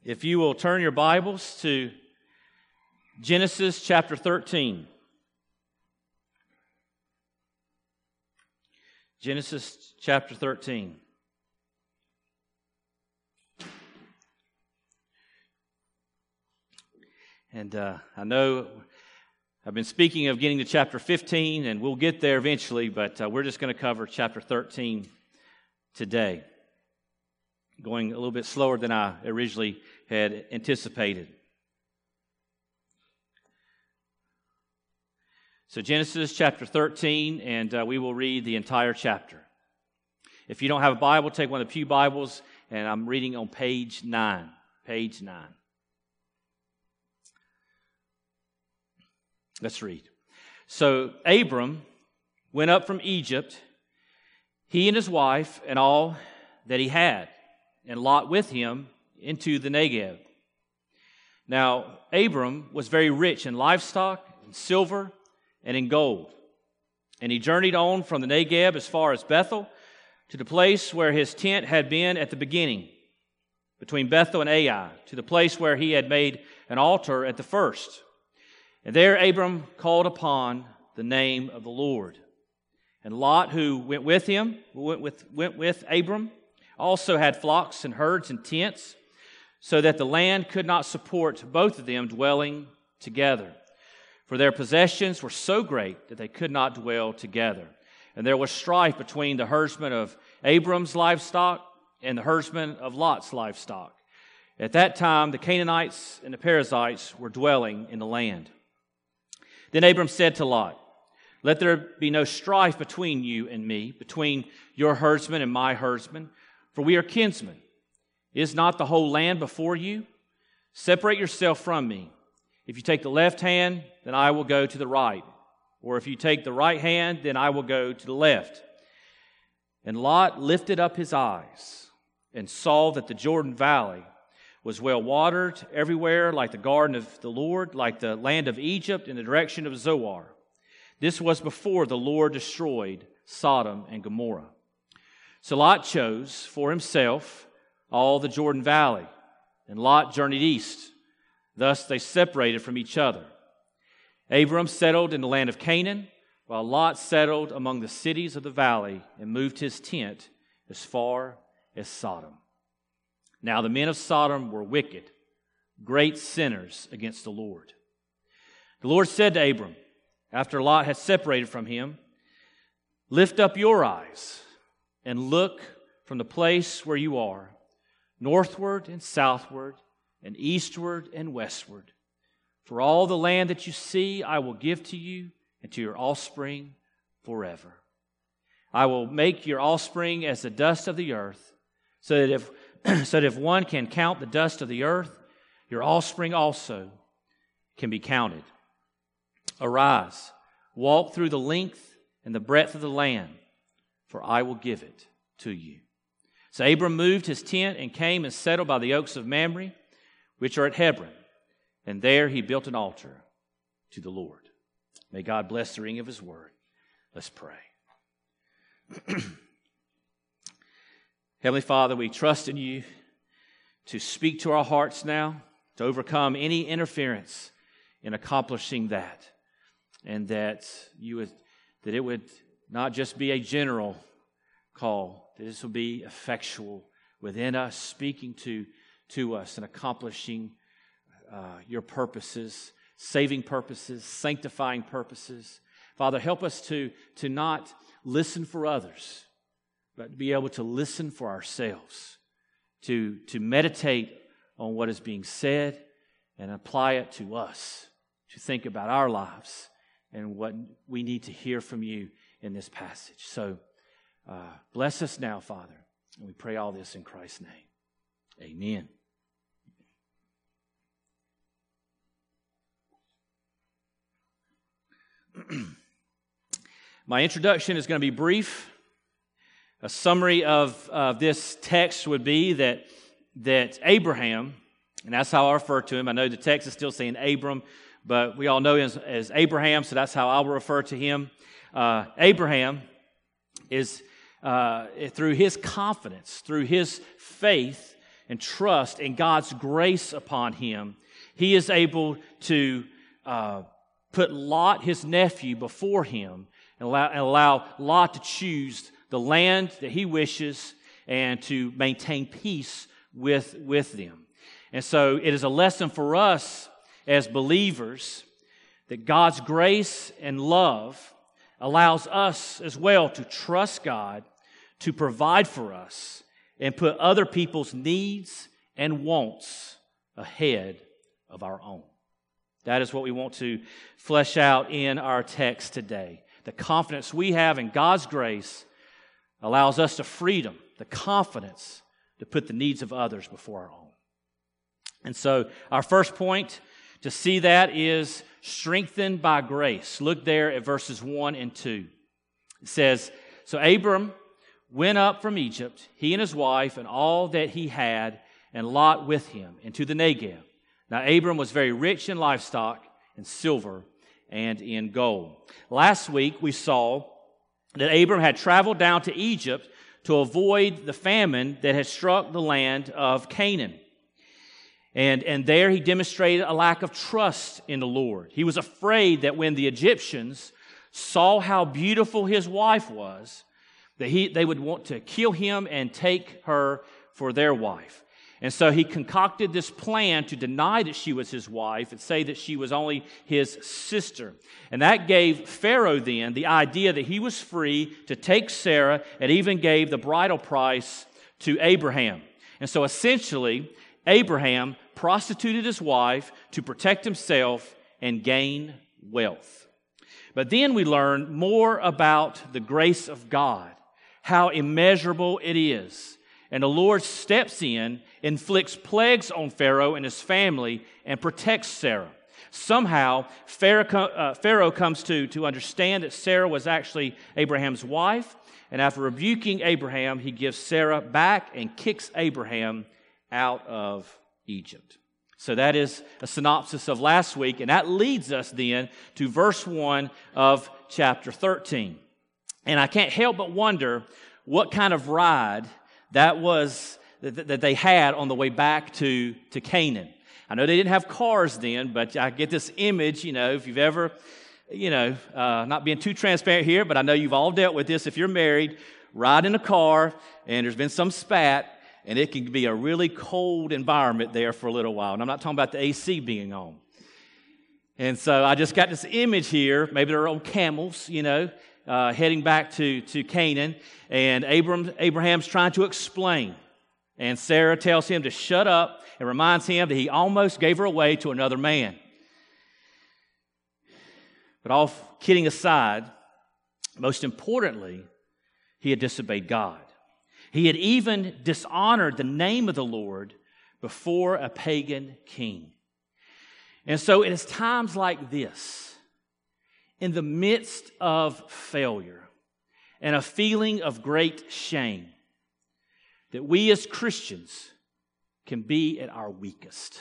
If you will turn your Bibles to Genesis chapter 13. Genesis chapter 13. And I know I've been speaking of getting to chapter 15, and we'll get there eventually, but we're just going to cover chapter 13 today, going a little bit slower than I originally had anticipated. So Genesis chapter 13, and we will read the entire chapter. If you don't have a Bible, take one of the pew Bibles, and I'm reading on page 9. Page 9. Let's read. So Abram went up from Egypt, he and his wife and all that he had, and Lot with him, into the Negev. Now Abram was very rich in livestock, in silver, and in gold. And he journeyed on from the Negev as far as Bethel, to the place where his tent had been at the beginning, between Bethel and Ai, to the place where he had made an altar at the first. And there Abram called upon the name of the Lord. And Lot, who went with Abram, also had flocks and herds and tents, so that the land could not support both of them dwelling together. For their possessions were so great that they could not dwell together. And there was strife between the herdsmen of Abram's livestock and the herdsmen of Lot's livestock. At that time, the Canaanites and the Perizzites were dwelling in the land. Then Abram said to Lot, "Let there be no strife between you and me, between your herdsmen and my herdsmen, for we are kinsmen. Is not the whole land before you? Separate yourself from me. If you take the left hand, then I will go to the right. Or if you take the right hand, then I will go to the left." And Lot lifted up his eyes and saw that the Jordan Valley was well watered everywhere, like the garden of the Lord, like the land of Egypt in the direction of Zoar. This was before the Lord destroyed Sodom and Gomorrah. So Lot chose for himself all the Jordan Valley, and Lot journeyed east. Thus they separated from each other. Abram settled in the land of Canaan, while Lot settled among the cities of the valley and moved his tent as far as Sodom. Now the men of Sodom were wicked, great sinners against the Lord. The Lord said to Abram, after Lot had separated from him, "Lift up your eyes and look from the place where you are, northward and southward, and eastward and westward. For all the land that you see I will give to you and to your offspring forever. I will make your offspring as the dust of the earth, so that if one can count the dust of the earth, your offspring also can be counted. Arise, walk through the length and the breadth of the land, for I will give it to you." So Abram moved his tent and came and settled by the oaks of Mamre, which are at Hebron, and there he built an altar to the Lord. May God bless the reading of His word. Let's pray. Heavenly Father, we trust in you to speak to our hearts now, to overcome any interference in accomplishing that, and that it would not just be a general call, that this will be effectual within us, speaking to us and accomplishing your purposes, saving purposes, sanctifying purposes. Father, help us to not listen for others, but to be able to listen for ourselves, to meditate on what is being said and apply it to us, to think about our lives and what we need to hear from you in this passage. So bless us now, Father, and we pray all this in Christ's name. Amen. My introduction is going to be brief. A summary of this text would be that Abraham, and that's how I refer to him. I know the text is still saying Abram, but we all know him as Abraham, so that's how I will refer to him. Abraham is, through his confidence, through his faith, and trust in God's grace upon him, he is able to put Lot, his nephew, before him and allow Lot to choose the land that he wishes and to maintain peace with them. And so it is a lesson for us as believers that God's grace and love allows us as well to trust God, to provide for us, and put other people's needs and wants ahead of our own. That is what we want to flesh out in our text today. The confidence we have in God's grace allows us the freedom, the confidence to put the needs of others before our own. And so our first point to see that is strengthened by grace. Look there at verses 1 and 2. It says, "So Abram went up from Egypt, he and his wife, and all that he had, and Lot with him, into the Negev. Now Abram was very rich in livestock, in silver, and in gold." Last week we saw that Abram had traveled down to Egypt to avoid the famine that had struck the land of Canaan. And there he demonstrated a lack of trust in the Lord. He was afraid that when the Egyptians saw how beautiful his wife was, that they would want to kill him and take her for their wife. And so he concocted this plan to deny that she was his wife and say that she was only his sister. And that gave Pharaoh then the idea that he was free to take Sarah, and even gave the bridal price to Abraham. And so essentially, Abraham prostituted his wife to protect himself and gain wealth. But then we learn more about the grace of God, how immeasurable it is. And the Lord steps in, inflicts plagues on Pharaoh and his family, and protects Sarah. Somehow, Pharaoh comes to understand that Sarah was actually Abraham's wife, and after rebuking Abraham, he gives Sarah back and kicks Abraham out of Egypt. So that is a synopsis of last week, and that leads us then to verse 1 of chapter 13. And I can't help but wonder what kind of ride that was that they had on the way back to Canaan. I know they didn't have cars then, but I get this image, if you've ever, not being too transparent here, but I know you've all dealt with this. If you're married, ride in a car, and there's been some spat, and it can be a really cold environment there for a little while. And I'm not talking about the AC being on. And so I just got this image here. Maybe they're on camels, heading back to Canaan. And Abraham's trying to explain. And Sarah tells him to shut up and reminds him that he almost gave her away to another man. But all kidding aside, most importantly, he had disobeyed God. He had even dishonored the name of the Lord before a pagan king. And so it is times like this, in the midst of failure and a feeling of great shame, that we as Christians can be at our weakest.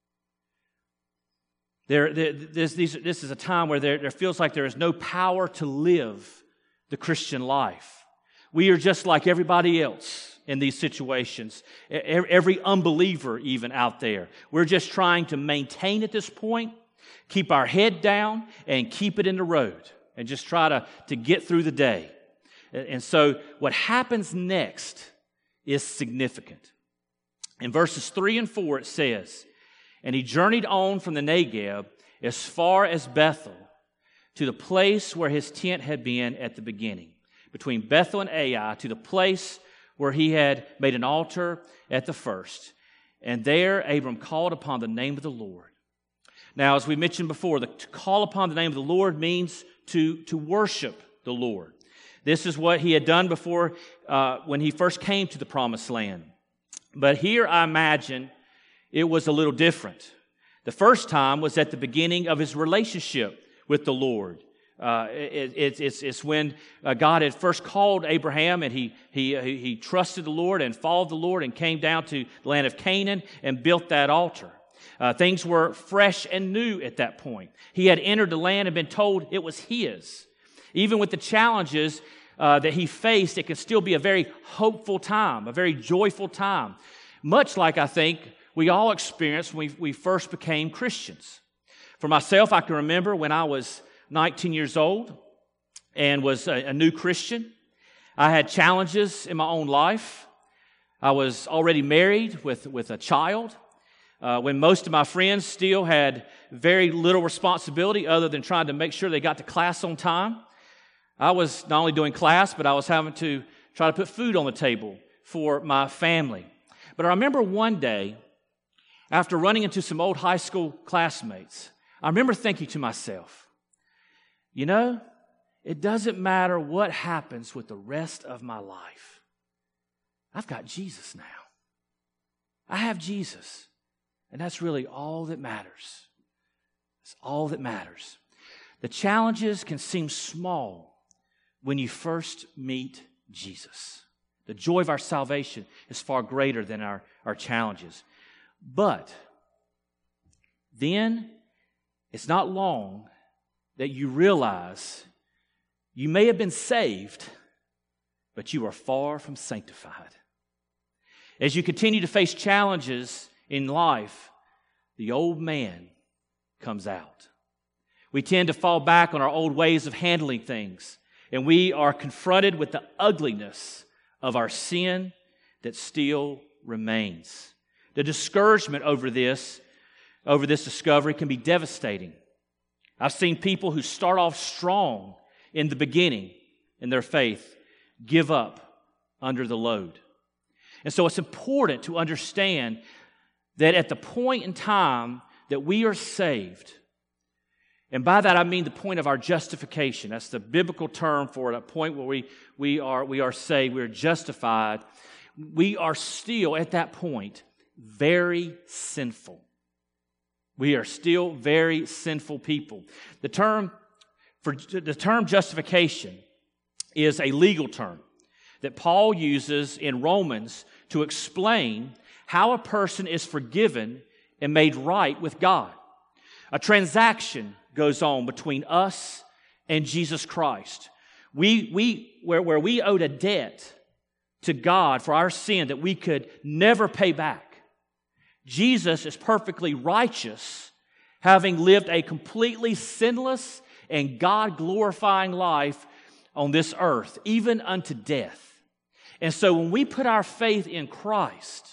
This is a time where there feels like there is no power to live the Christian life. We are just like everybody else in these situations, every unbeliever even out there. We're just trying to maintain at this point, keep our head down, and keep it in the road, and just try to get through the day. And so what happens next is significant. In verses 3 and 4 it says, "And he journeyed on from the Negev as far as Bethel, to the place where his tent had been at the beginning, between Bethel and Ai, to the place where he had made an altar at the first. And there Abram called upon the name of the Lord." Now, as we mentioned before, to call upon the name of the Lord means to worship the Lord. This is what he had done before when he first came to the Promised Land. But here I imagine it was a little different. The first time was at the beginning of his relationship with the Lord. It's when God had first called Abraham, and he trusted the Lord and followed the Lord and came down to the land of Canaan and built that altar. Things were fresh and new at that point. He had entered the land and been told it was his. Even with the challenges that he faced, it could still be a very hopeful time, a very joyful time. much like I think we all experienced when we first became Christians. For myself, I can remember when I was 19 years old and was a new Christian. I had challenges in my own life. I was already married with a child. When most of my friends still had very little responsibility other than trying to make sure they got to class on time. I was not only doing class, but I was having to try to put food on the table for my family. But I remember one day, after running into some old high school classmates, I remember thinking to myself, you know, it doesn't matter what happens with the rest of my life. I've got Jesus now. I have Jesus. And that's really all that matters. It's all that matters. The challenges can seem small when you first meet Jesus. The joy of our salvation is far greater than our challenges. But then it's not long that you realize you may have been saved, but you are far from sanctified. As you continue to face challenges in life, the old man comes out. We tend to fall back on our old ways of handling things, and we are confronted with the ugliness of our sin that still remains. The discouragement over this discovery can be devastating. I've seen people who start off strong in the beginning in their faith give up under the load. And so it's important to understand that at the point in time that we are saved, and by that I mean the point of our justification. That's the biblical term for it, a point where we are saved, we are justified. We are still at that point very sinful. We are still very sinful people. The term justification is a legal term that Paul uses in Romans to explain how a person is forgiven and made right with God. A transaction goes on between us and Jesus Christ. Where we owed a debt to God for our sin that we could never pay back. Jesus is perfectly righteous, having lived a completely sinless and God-glorifying life on this earth, even unto death. And so when we put our faith in Christ,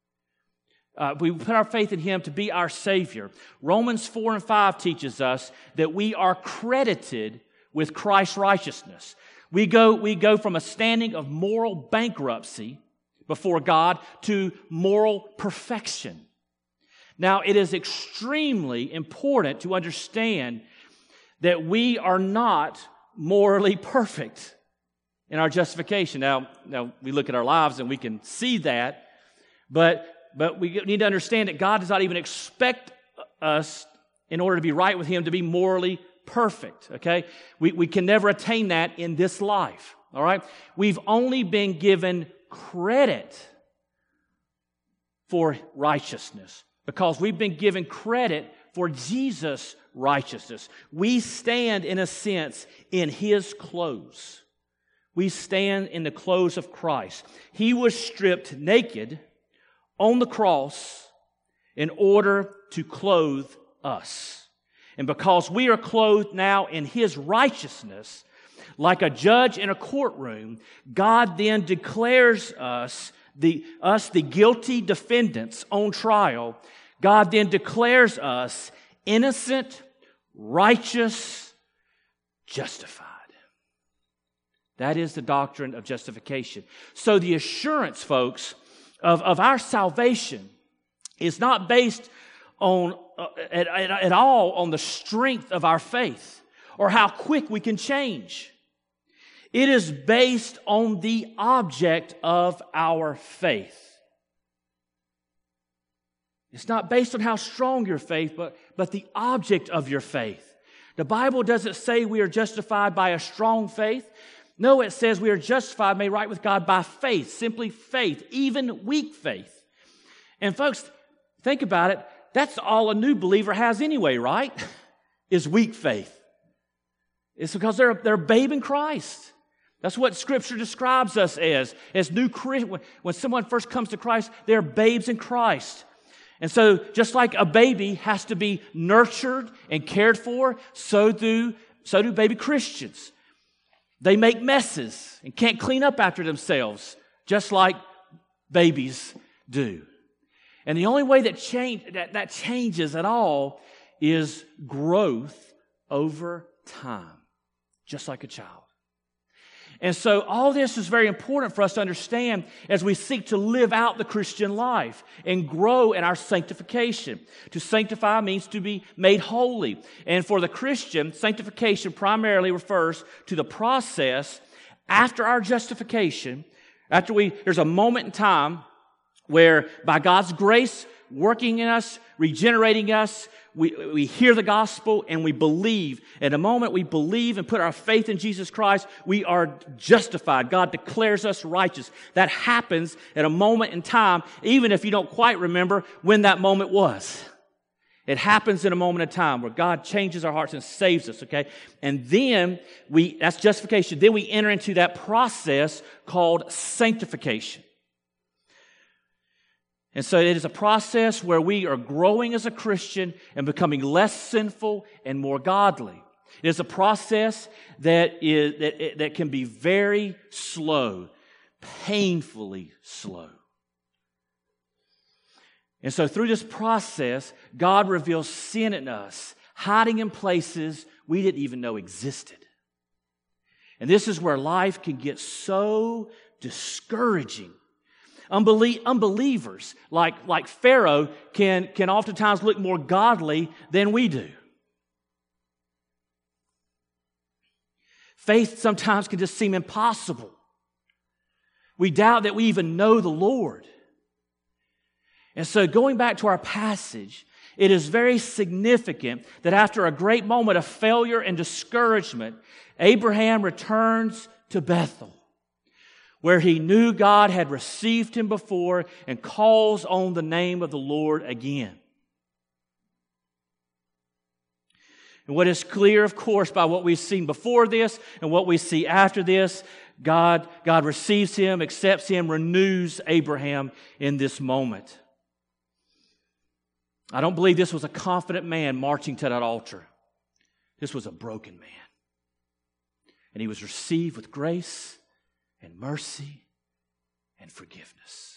we put our faith in Him to be our Savior. Romans 4 and 5 teaches us that we are credited with Christ's righteousness. We go from a standing of moral bankruptcy before God to moral perfection. Now, it is extremely important to understand that we are not morally perfect in our justification. Now we look at our lives and we can see that, but we need to understand that God does not even expect us, in order to be right with Him, to be morally perfect, okay? We can never attain that in this life, all right? We've only been given credit for righteousness because we've been given credit for Jesus' righteousness. We stand, in a sense, in His clothes. We stand in the clothes of Christ. He was stripped naked on the cross in order to clothe us. And because we are clothed now in His righteousness, like a judge in a courtroom, God then declares us the guilty defendants on trial. God then declares us innocent, righteous, justified. That is the doctrine of justification. So the assurance, folks, of our salvation is not based on at all on the strength of our faith or how quick we can change. It is based on the object of our faith. It's not based on how strong your faith, but the object of your faith. The Bible doesn't say we are justified by a strong faith. No, it says we are justified, made right with God by faith, simply faith, even weak faith. And folks, think about it. That's all a new believer has anyway, right? Is weak faith. It's because they're a babe in Christ. That's what Scripture describes us as new Christians. When someone first comes to Christ, they're babes in Christ. And so just like a baby has to be nurtured and cared for, so do baby Christians. They make messes and can't clean up after themselves, just like babies do. And the only way that changes at all is growth over time, just like a child. And so all this is very important for us to understand as we seek to live out the Christian life and grow in our sanctification. To sanctify means to be made holy. And for the Christian, sanctification primarily refers to the process after our justification, there's a moment in time where by God's grace working in us, regenerating us, we hear the gospel and we believe. At the moment we believe and put our faith in Jesus Christ, we are justified. God declares us righteous. That happens at a moment in time, even if you don't quite remember when that moment was. It happens in a moment of time where God changes our hearts and saves us, okay? And then that's justification. Then we enter into that process called sanctification. And so it is a process where we are growing as a Christian and becoming less sinful and more godly. It is a process that can be very slow, painfully slow. And so through this process, God reveals sin in us, hiding in places we didn't even know existed. And this is where life can get so discouraging. Unbelievers, like Pharaoh, can oftentimes look more godly than we do. Faith sometimes can just seem impossible. We doubt that we even know the Lord. And so going back to our passage, it is very significant that after a great moment of failure and discouragement, Abraham returns to Bethel, where he knew God had received him before, and calls on the name of the Lord again. And what is clear, of course, by what we've seen before this and what we see after this, God receives him, accepts him, renews Abraham in this moment. I don't believe this was a confident man marching to that altar. This was a broken man. And he was received with grace and mercy and forgiveness.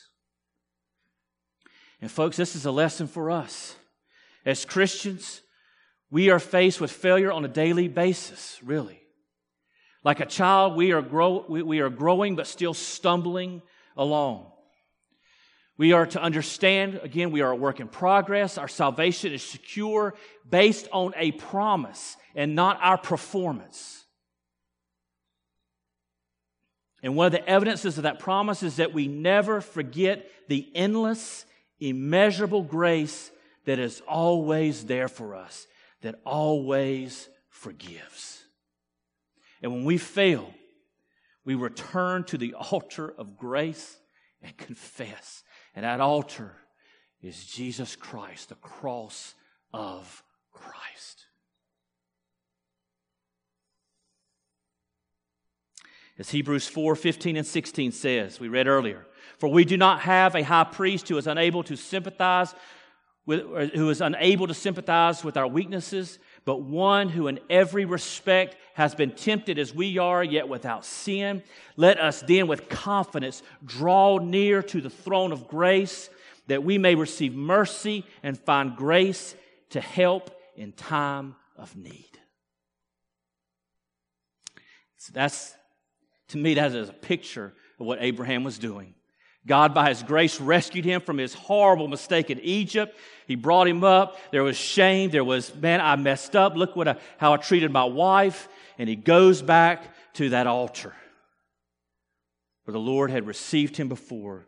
And folks, this is a lesson for us. As Christians, we are faced with failure on a daily basis, really. Like a child, we are growing but still stumbling along. We are to understand, again, we are a work in progress. Our salvation is secure based on a promise and not our performance. And one of the evidences of that promise is that we never forget the endless, immeasurable grace that is always there for us, that always forgives. And when we fail, we return to the altar of grace and confess. And that altar is Jesus Christ, the cross of Christ. As Hebrews 4:15 and 16 says, we read earlier, for we do not have a high priest who is unable to sympathize with our weaknesses, but one who in every respect has been tempted as we are, yet without sin. Let us then with confidence draw near to the throne of grace, that we may receive mercy and find grace to help in time of need. So to me, that is a picture of what Abraham was doing. God, by His grace, rescued him from his horrible mistake in Egypt. He brought him up. There was shame. There was, man, I messed up. Look how I treated my wife. And he goes back to that altar where the Lord had received him before.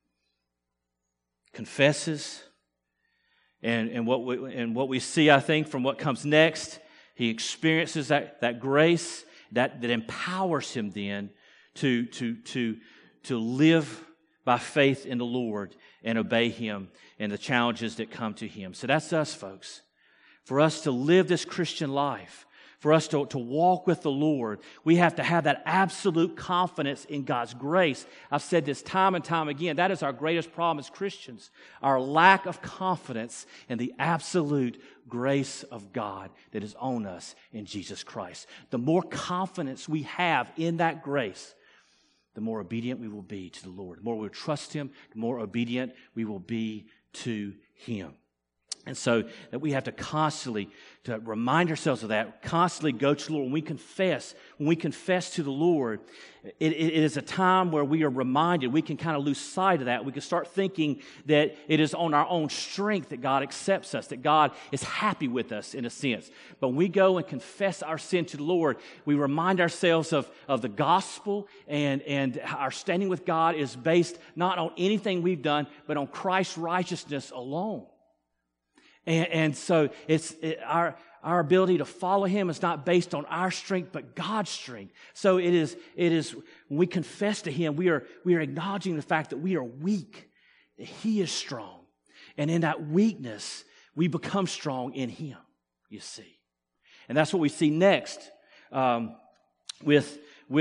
Confesses. And what we see, I think, from what comes next, he experiences that grace that empowers him then to live by faith in the Lord and obey Him and the challenges that come to Him. So that's us, folks. For us to live this Christian life, for us to walk with the Lord, we have to have that absolute confidence in God's grace. I've said this time and time again. That is our greatest problem as Christians, our lack of confidence in the absolute grace of God that is on us in Jesus Christ. The more confidence we have in that grace, the more obedient we will be to the Lord. The more we trust Him, the more obedient we will be to Him. And so that we have to constantly to remind ourselves of that, constantly go to the Lord. When we confess to the Lord, it is a time where we are reminded, we can kind of lose sight of that. We can start thinking that it is on our own strength that God accepts us, that God is happy with us in a sense. But when we go and confess our sin to the Lord, we remind ourselves of the gospel, and our standing with God is based not on anything we've done, but on Christ's righteousness alone. And so our ability to follow Him is not based on our strength, but God's strength. So it is when we confess to Him, we are acknowledging the fact that we are weak, that He is strong. And in that weakness, we become strong in Him, you see. And that's what we see next with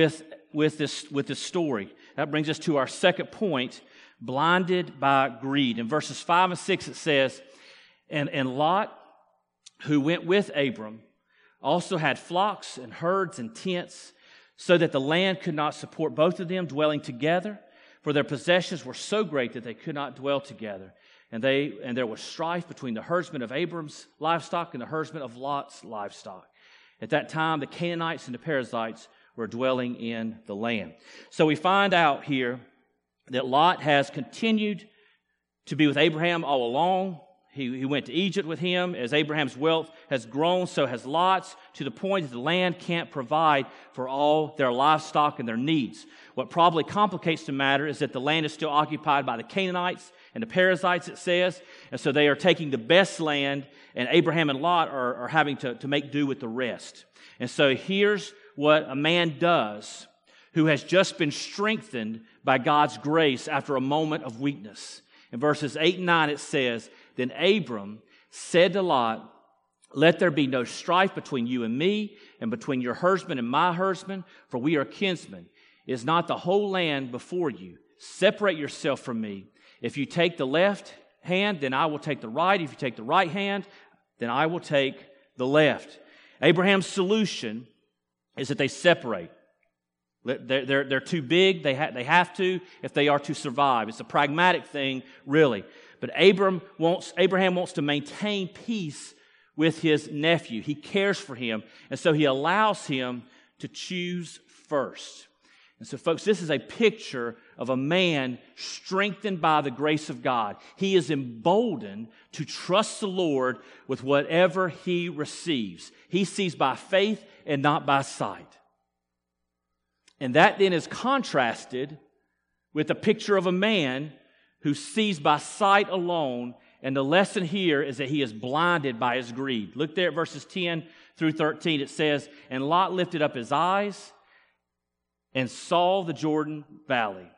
this story. That brings us to our second point, blinded by greed. In verses 5 and 6 it says, And Lot, who went with Abram, also had flocks and herds and tents, so that the land could not support both of them dwelling together, for their possessions were so great that they could not dwell together. And there was strife between the herdsmen of Abram's livestock and the herdsmen of Lot's livestock. At that time, the Canaanites and the Perizzites were dwelling in the land. So we find out here that Lot has continued to be with Abraham all along. He went to Egypt with him. As Abraham's wealth has grown, so has Lot's, to the point that the land can't provide for all their livestock and their needs. What probably complicates the matter is that the land is still occupied by the Canaanites and the Perizzites, it says. And so they are taking the best land, and Abraham and Lot are having to make do with the rest. And so here's what a man does who has just been strengthened by God's grace after a moment of weakness. In verses 8 and 9 it says, Then Abram said to Lot, Let there be no strife between you and me, and between your herdsmen and my herdsmen, for we are kinsmen. Is not the whole land before you? Separate yourself from me. If you take the left hand, then I will take the right. If you take the right hand, then I will take the left. Abraham's solution is that they separate. They're too big. They have to if they are to survive. It's a pragmatic thing, really. But Abraham wants to maintain peace with his nephew. He cares for him, and so he allows him to choose first. And so, folks, this is a picture of a man strengthened by the grace of God. He is emboldened to trust the Lord with whatever he receives. He sees by faith and not by sight. And that then is contrasted with a picture of a man who sees by sight alone, and the lesson here is that he is blinded by his greed. Look there at verses 10 through 13. It says, And Lot lifted up his eyes and saw the Jordan Valley.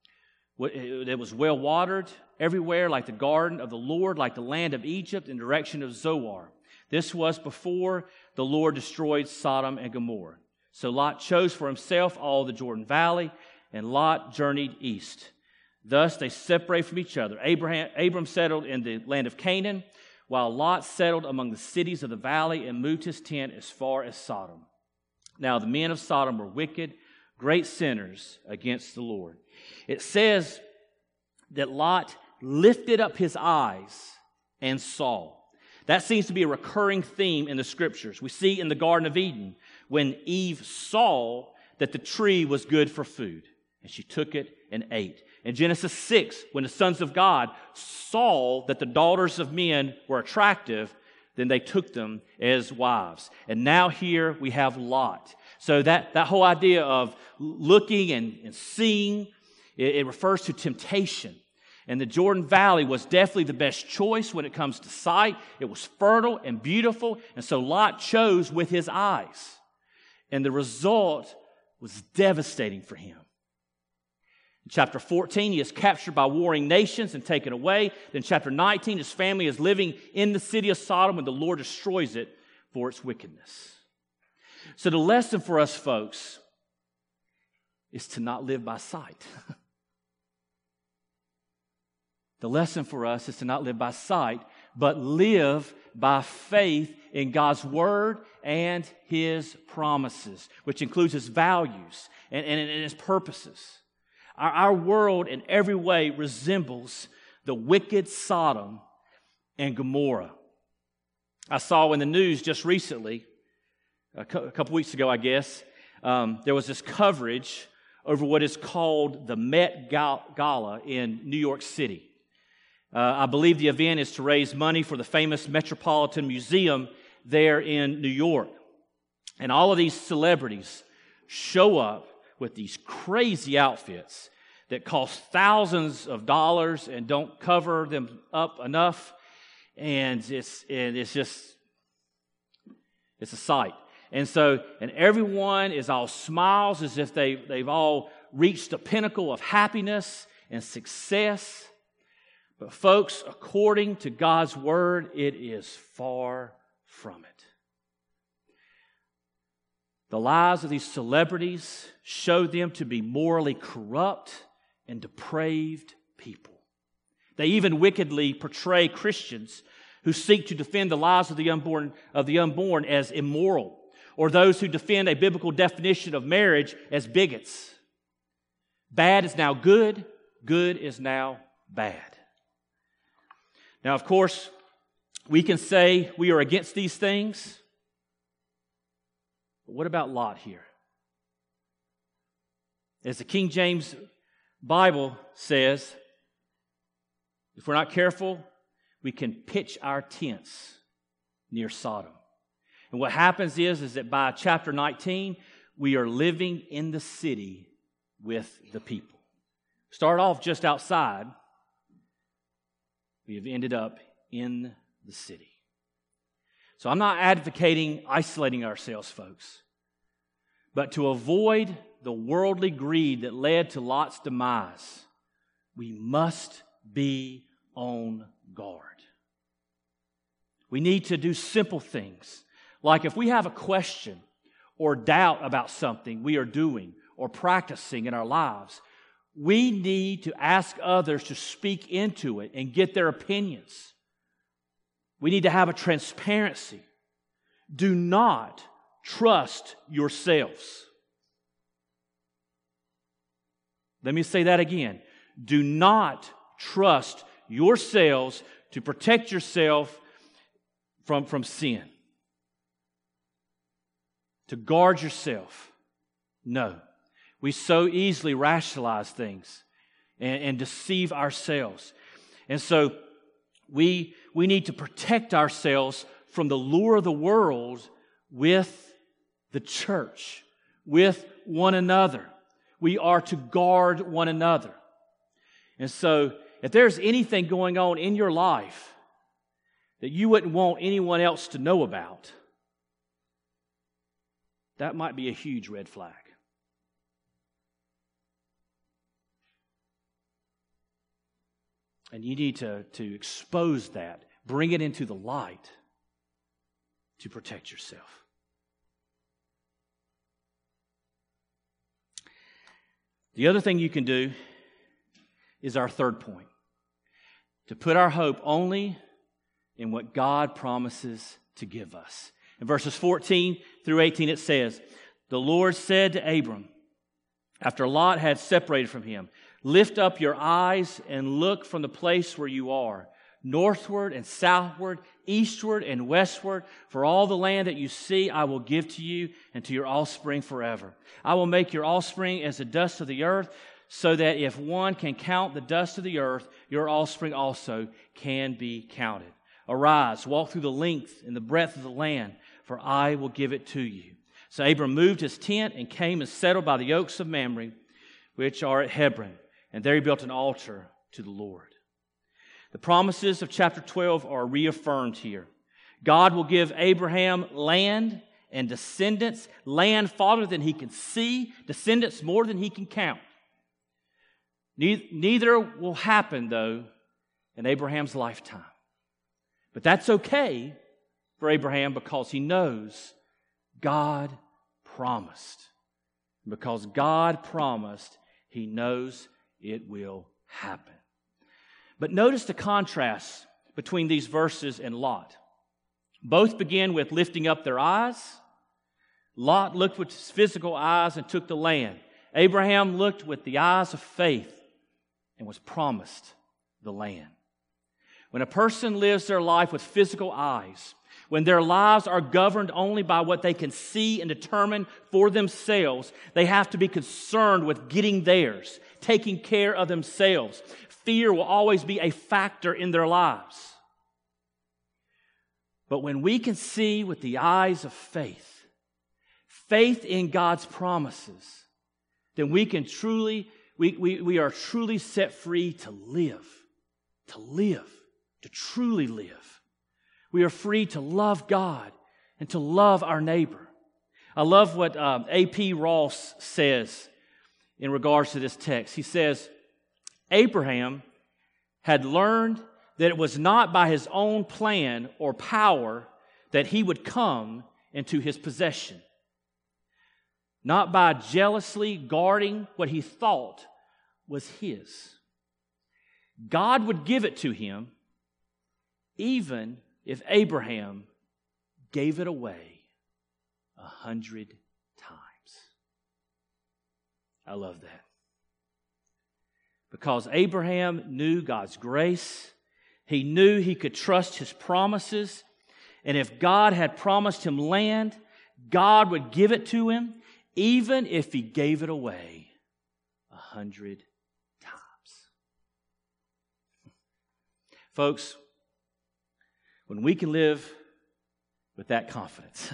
It was well watered everywhere, like the garden of the Lord, like the land of Egypt in direction of Zoar. This was before the Lord destroyed Sodom and Gomorrah. So Lot chose for himself all the Jordan Valley, and Lot journeyed east. Thus they separated from each other. Abram settled in the land of Canaan, while Lot settled among the cities of the valley and moved his tent as far as Sodom. Now the men of Sodom were wicked, great sinners against the Lord. It says that Lot lifted up his eyes and saw. That seems to be a recurring theme in the Scriptures. We see in the Garden of Eden when Eve saw that the tree was good for food, and she took it and ate. In Genesis 6, when the sons of God saw that the daughters of men were attractive, then they took them as wives. And now here we have Lot. So that whole idea of looking and seeing, it refers to temptation. And the Jordan Valley was definitely the best choice when it comes to sight. It was fertile and beautiful, and so Lot chose with his eyes. And the result was devastating for him. In chapter 14, he is captured by warring nations and taken away. Then chapter 19, his family is living in the city of Sodom when the Lord destroys it for its wickedness. So the lesson for us folks is to not live by sight. The lesson for us is to not live by sight, but live by faith in God's Word and His promises, which includes His values and His purposes. Our world in every way resembles the wicked Sodom and Gomorrah. I saw in the news just recently, a couple weeks ago, I guess, there was this coverage over what is called the Met Gala in New York City. I believe the event is to raise money for the famous Metropolitan Museum there in New York. And all of these celebrities show up with these crazy outfits that cost thousands of dollars and don't cover them up enough. And it's a sight. And everyone is all smiles as if they've all reached the pinnacle of happiness and success. But folks, according to God's Word, it is far from it. The lives of these celebrities show them to be morally corrupt and depraved people. They even wickedly portray Christians who seek to defend the lives of the unborn as immoral, or those who defend a biblical definition of marriage as bigots. Bad is now good, good is now bad. Now, of course, we can say we are against these things, but what about Lot here? As the King James Bible says, if we're not careful, we can pitch our tents near Sodom. And what happens is that by chapter 19, we are living in the city with the people. Start off just outside. We have ended up in the city. So I'm not advocating isolating ourselves, folks. But to avoid the worldly greed that led to Lot's demise, we must be on guard. We need to do simple things. Like if we have a question or doubt about something we are doing or practicing in our lives, we need to ask others to speak into it and get their opinions. We need to have a transparency. Do not trust yourselves. Let me say that again. Do not trust yourselves to protect yourself from sin. To guard yourself. No. We so easily rationalize things and deceive ourselves. And so we need to protect ourselves from the lure of the world with the church, with one another. We are to guard one another. And so if there's anything going on in your life that you wouldn't want anyone else to know about, that might be a huge red flag. And you need to expose that, bring it into the light to protect yourself. The other thing you can do is our third point. To put our hope only in what God promises to give us. In verses 14 through 18 it says, "The Lord said to Abram, after Lot had separated from him, 'Lift up your eyes and look from the place where you are, northward and southward, eastward and westward. For all the land that you see I will give to you and to your offspring forever. I will make your offspring as the dust of the earth, so that if one can count the dust of the earth, your offspring also can be counted. Arise, walk through the length and the breadth of the land, for I will give it to you.' So Abram moved his tent and came and settled by the oaks of Mamre, which are at Hebron. And there he built an altar to the Lord." The promises of chapter 12 are reaffirmed here. God will give Abraham land and descendants, land farther than he can see, descendants more than he can count. Neither will happen, though, in Abraham's lifetime. But that's okay for Abraham because he knows God promised. Because God promised, He knows it will happen. But notice the contrast between these verses and Lot. Both begin with lifting up their eyes. Lot looked with his physical eyes and took the land. Abraham looked with the eyes of faith and was promised the land. When a person lives their life with physical eyes, when their lives are governed only by what they can see and determine for themselves, they have to be concerned with getting theirs, taking care of themselves. Fear will always be a factor in their lives. But when we can see with the eyes of faith, faith in God's promises, then we can truly, we are truly set free to live, to truly live. We are free to love God and to love our neighbor. I love what A.P. Ross says in regards to this text. He says, Abraham had learned that it was not by his own plan or power that he would come into his possession. Not by jealously guarding what he thought was his. God would give it to him even if Abraham gave it away 100 times. I love that. Because Abraham knew God's grace. He knew he could trust His promises. And if God had promised him land, God would give it to him, even if he gave it away 100 times. Folks, when we can live with that confidence,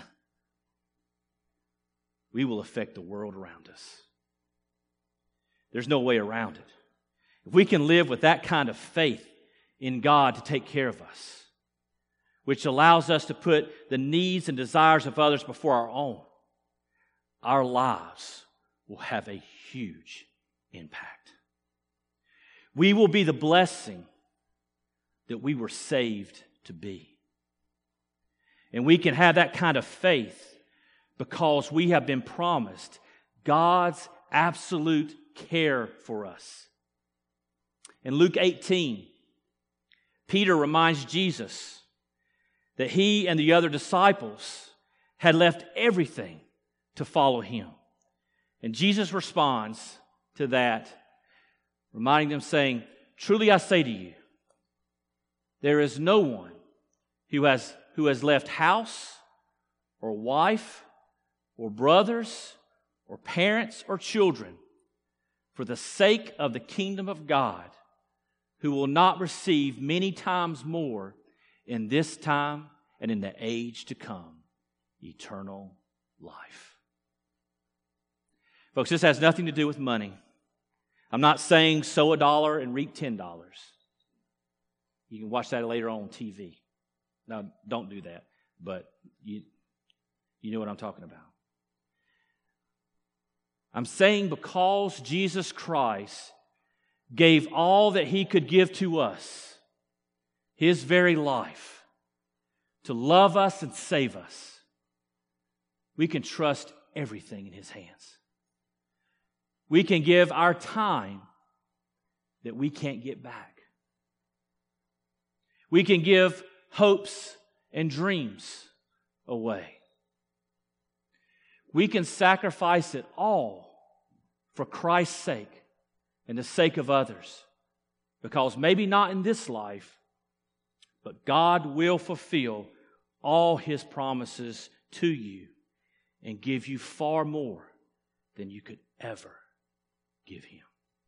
we will affect the world around us. There's no way around it. If we can live with that kind of faith in God to take care of us, which allows us to put the needs and desires of others before our own, our lives will have a huge impact. We will be the blessing that we were saved to be. And we can have that kind of faith because we have been promised God's absolute care for us. In Luke 18, Peter reminds Jesus that he and the other disciples had left everything to follow him. And Jesus responds to that, reminding them, saying, "Truly I say to you, there is no one who has left house or wife or brothers or parents or children for the sake of the kingdom of God who will not receive many times more in this time and in the age to come eternal life." Folks, this has nothing to do with money. I'm not saying sow $1 and reap $10. You can watch that later on TV. Now, don't do that, but you know what I'm talking about. I'm saying because Jesus Christ gave all that He could give to us, His very life, to love us and save us, we can trust everything in His hands. We can give our time that we can't get back. We can give hopes and dreams away. We can sacrifice it all for Christ's sake and the sake of others. Because maybe not in this life, but God will fulfill all His promises to you and give you far more than you could ever give Him.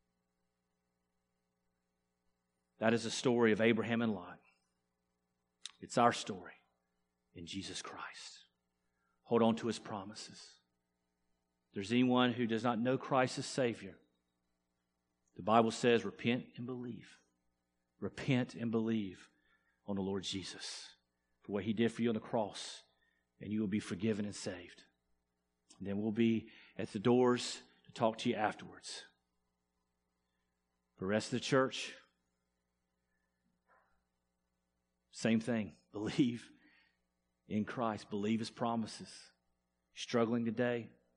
That is the story of Abraham and Lot. It's our story in Jesus Christ. Hold on to His promises. If there's anyone who does not know Christ as Savior, the Bible says, repent and believe. Repent and believe on the Lord Jesus for what He did for you on the cross, and you will be forgiven and saved. And then we'll be at the doors to talk to you afterwards. For the rest of the church, same thing. Believe in Christ. Believe His promises. Struggling today,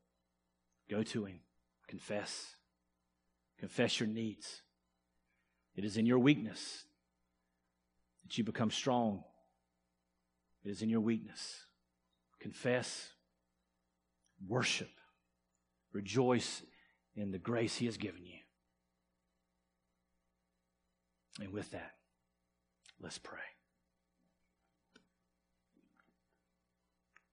Go to him. Confess. Confess your needs. It is in your weakness that you become strong. It is in your weakness. Confess. Worship. Rejoice in the grace he has given you. And with that, let's pray.